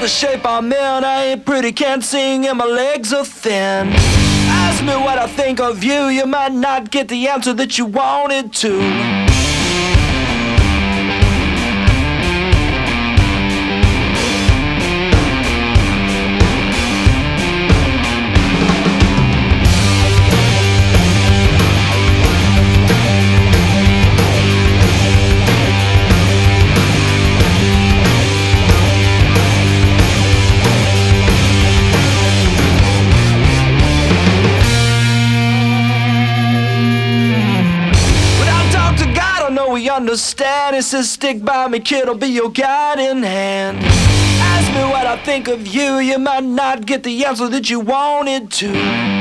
the shape I'm in, I ain't pretty, can't sing, and my legs are thin. Ask me what I think of you, you might not get the answer that you wanted to. We understand. It says stick by me, kid, I'll be your guiding hand. Ask me what I think of you, you might not get the answer that you wanted to.